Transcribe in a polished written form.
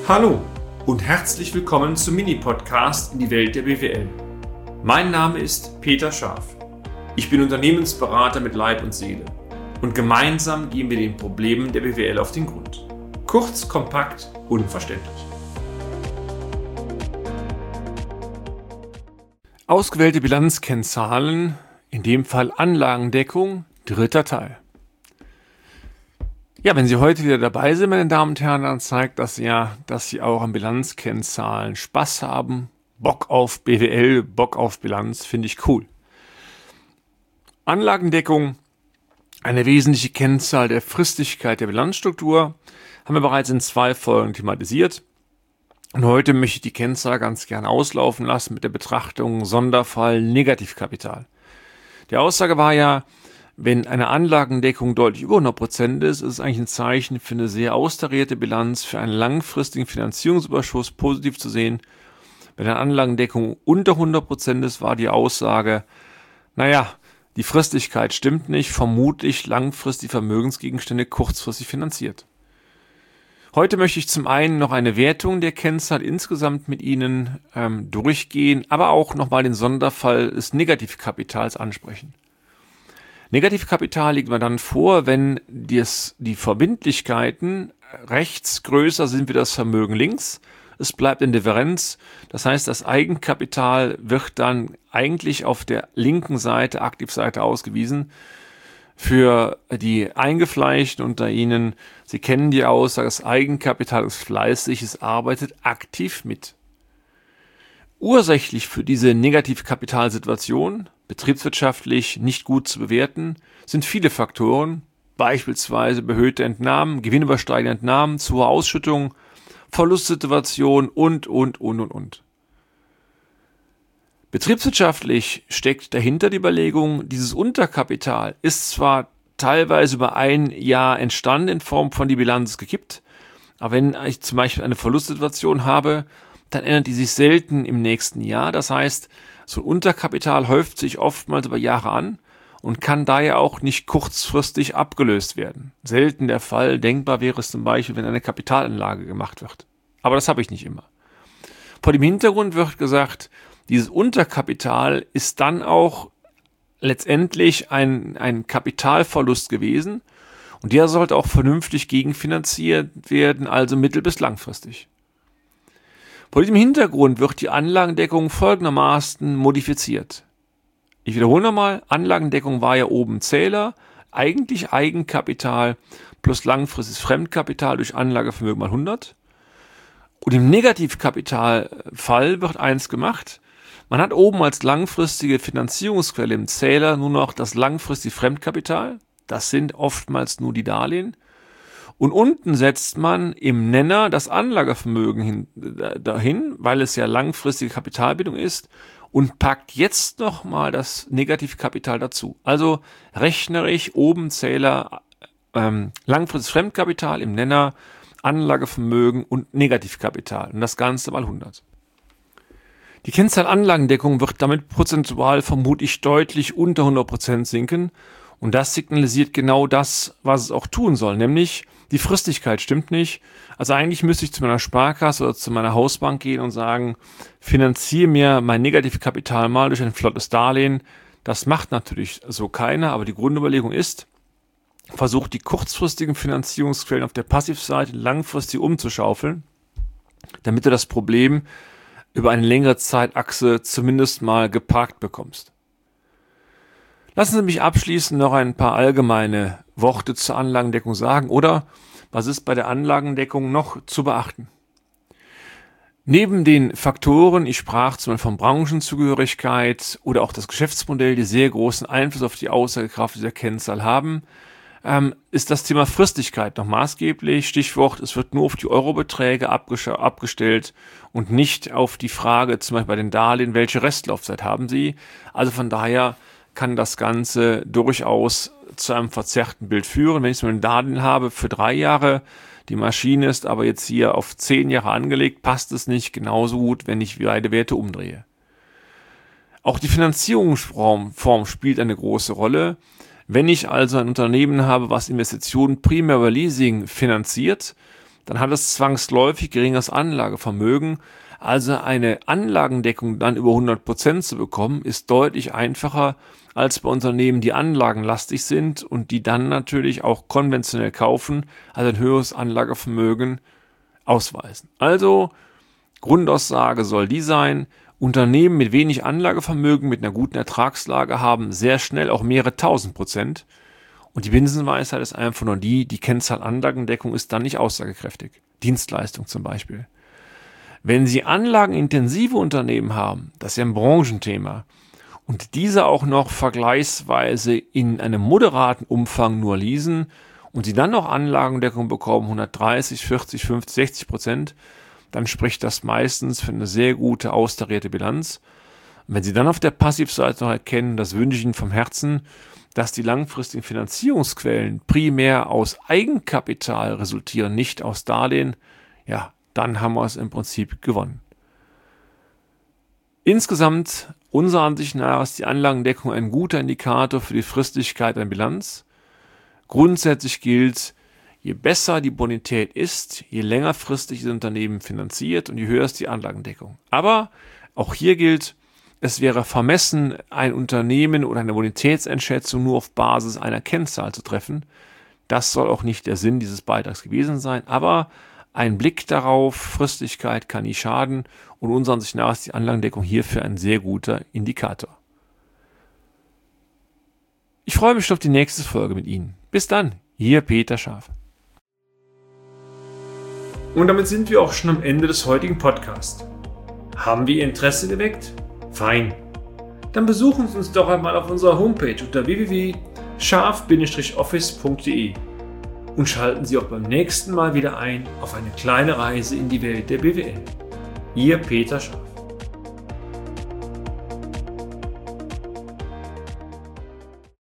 Hallo und herzlich willkommen zum Mini-Podcast in die Welt der BWL. Mein Name ist Peter Scharf. Ich bin Unternehmensberater mit Leib und Seele und gemeinsam gehen wir den Problemen der BWL auf den Grund. Kurz, kompakt, unverständlich. Ausgewählte Bilanzkennzahlen, in dem Fall Anlagendeckung, dritter Teil. Ja, wenn Sie heute wieder dabei sind, meine Damen und Herren, dann zeigt das ja, dass Sie auch an Bilanzkennzahlen Spaß haben. Bock auf BWL, Bock auf Bilanz, finde ich cool. Anlagendeckung, eine wesentliche Kennzahl der Fristigkeit der Bilanzstruktur, haben wir bereits in 2 Folgen thematisiert. Und heute möchte ich die Kennzahl ganz gerne auslaufen lassen mit der Betrachtung Sonderfall Negativkapital. Die Aussage war ja, wenn eine Anlagendeckung deutlich über 100% ist, ist es eigentlich ein Zeichen für eine sehr austarierte Bilanz, für einen langfristigen Finanzierungsüberschuss positiv zu sehen. Wenn eine Anlagendeckung unter 100% ist, war die Aussage, die Fristigkeit stimmt nicht, vermutlich langfristig Vermögensgegenstände kurzfristig finanziert. Heute möchte ich zum einen noch eine Wertung der Kennzahl insgesamt mit Ihnen durchgehen, aber auch nochmal den Sonderfall des Negativkapitals ansprechen. Negativkapital liegt man dann vor, wenn die Verbindlichkeiten rechts größer sind wie das Vermögen links. Es bleibt in Differenz. Das heißt, das Eigenkapital wird dann eigentlich auf der linken Seite, Aktivseite ausgewiesen. Für die Eingefleischten unter Ihnen, Sie kennen die Aussage, das Eigenkapital ist fleißig, es arbeitet aktiv mit. Ursächlich für diese Negativkapitalsituation, betriebswirtschaftlich nicht gut zu bewerten, sind viele Faktoren, beispielsweise überhöhte Entnahmen, gewinnübersteigende Entnahmen, zu hohe Ausschüttungen, Verlustsituation und. Betriebswirtschaftlich steckt dahinter die Überlegung, dieses Unterkapital ist zwar teilweise über ein Jahr entstanden in Form von die Bilanz gekippt, aber wenn ich zum Beispiel eine Verlustsituation habe, dann ändert die sich selten im nächsten Jahr. Das heißt, so ein Unterkapital häuft sich oftmals über Jahre an und kann daher auch nicht kurzfristig abgelöst werden. Selten der Fall. Denkbar wäre es zum Beispiel, wenn eine Kapitalanlage gemacht wird. Aber das habe ich nicht immer. Vor dem Hintergrund wird gesagt, dieses Unterkapital ist dann auch letztendlich ein Kapitalverlust gewesen und der sollte auch vernünftig gegenfinanziert werden, also mittel- bis langfristig. Vor diesem Hintergrund wird die Anlagendeckung folgendermaßen modifiziert. Ich wiederhole nochmal, Anlagendeckung war ja oben Zähler, eigentlich Eigenkapital plus langfristiges Fremdkapital durch Anlagevermögen mal 100. Und im Negativkapitalfall wird eins gemacht. Man hat oben als langfristige Finanzierungsquelle im Zähler nur noch das langfristige Fremdkapital. Das sind oftmals nur die Darlehen. Und unten setzt man im Nenner das Anlagevermögen dahin, weil es ja langfristige Kapitalbindung ist, und packt jetzt nochmal das Negativkapital dazu. Also rechnerisch oben Zähler langfristiges Fremdkapital, im Nenner Anlagevermögen und Negativkapital. Und das Ganze mal 100. Die Kennzahl Anlagendeckung wird damit prozentual vermutlich deutlich unter 100% sinken. Und das signalisiert genau das, was es auch tun soll, nämlich die Fristigkeit stimmt nicht. Also eigentlich müsste ich zu meiner Sparkasse oder zu meiner Hausbank gehen und sagen, finanziere mir mein Negativkapital mal durch ein flottes Darlehen. Das macht natürlich so keiner, aber die Grundüberlegung ist, versucht die kurzfristigen Finanzierungsquellen auf der Passivseite langfristig umzuschaufeln, damit du das Problem über eine längere Zeitachse zumindest mal geparkt bekommst. Lassen Sie mich abschließend noch ein paar allgemeine Worte zur Anlagendeckung sagen oder was ist bei der Anlagendeckung noch zu beachten? Neben den Faktoren, ich sprach zum Beispiel von Branchenzugehörigkeit oder auch das Geschäftsmodell, die sehr großen Einfluss auf die Aussagekraft dieser Kennzahl haben, ist das Thema Fristigkeit noch maßgeblich. Stichwort, es wird nur auf die Eurobeträge abgestellt und nicht auf die Frage, zum Beispiel bei den Darlehen, welche Restlaufzeit haben Sie? Also von daher kann das Ganze durchaus zu einem verzerrten Bild führen. Wenn ich so ein Darlehen habe für 3 Jahre, die Maschine ist aber jetzt hier auf 10 Jahre angelegt, passt es nicht genauso gut, wenn ich beide Werte umdrehe. Auch die Finanzierungsform spielt eine große Rolle. Wenn ich also ein Unternehmen habe, was Investitionen primär über Leasing finanziert, dann hat es zwangsläufig geringeres Anlagevermögen. Also eine Anlagendeckung dann über 100% zu bekommen, ist deutlich einfacher als bei Unternehmen, die anlagenlastig sind und die dann natürlich auch konventionell kaufen, also ein höheres Anlagevermögen ausweisen. Also Grundaussage soll die sein: Unternehmen mit wenig Anlagevermögen, mit einer guten Ertragslage haben sehr schnell auch mehrere 1000%. Und die Binsenweisheit ist einfach nur die Kennzahl Anlagendeckung ist dann nicht aussagekräftig. Dienstleistung zum Beispiel. Wenn Sie anlagenintensive Unternehmen haben, das ist ja ein Branchenthema, und diese auch noch vergleichsweise in einem moderaten Umfang nur leasen und Sie dann noch Anlagendeckung bekommen, 130, 40, 50, 60%, dann spricht das meistens für eine sehr gute, austarierte Bilanz. Und wenn Sie dann auf der Passivseite noch erkennen, das wünsche ich Ihnen vom Herzen, dass die langfristigen Finanzierungsquellen primär aus Eigenkapital resultieren, nicht aus Darlehen, ja, dann haben wir es im Prinzip gewonnen. Insgesamt, unserer Ansicht nach, ist die Anlagendeckung ein guter Indikator für die Fristigkeit einer Bilanz. Grundsätzlich gilt, je besser die Bonität ist, je längerfristig das Unternehmen finanziert und je höher ist die Anlagendeckung. Aber auch hier gilt, es wäre vermessen, ein Unternehmen oder eine Bonitätseinschätzung nur auf Basis einer Kennzahl zu treffen. Das soll auch nicht der Sinn dieses Beitrags gewesen sein, aber ein Blick darauf, Fristigkeit kann nie schaden, und unserer Ansicht nach ist die Anlagendeckung hierfür ein sehr guter Indikator. Ich freue mich schon auf die nächste Folge mit Ihnen. Bis dann, Ihr Peter Scharf. Und damit sind wir auch schon am Ende des heutigen Podcasts. Haben wir Ihr Interesse geweckt? Fein. Dann besuchen Sie uns doch einmal auf unserer Homepage unter www.scharf-office.de und schalten Sie auch beim nächsten Mal wieder ein auf eine kleine Reise in die Welt der BWL. Ihr Peter Scharf.